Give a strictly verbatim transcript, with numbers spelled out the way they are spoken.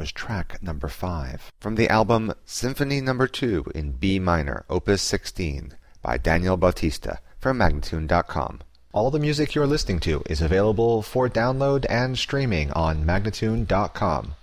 was track number five, from the album Symphony number two in B minor, opus sixteen, by Daniel Bautista, from Magnatune dot com. All the music you're listening to is available for download and streaming on Magnatune dot com.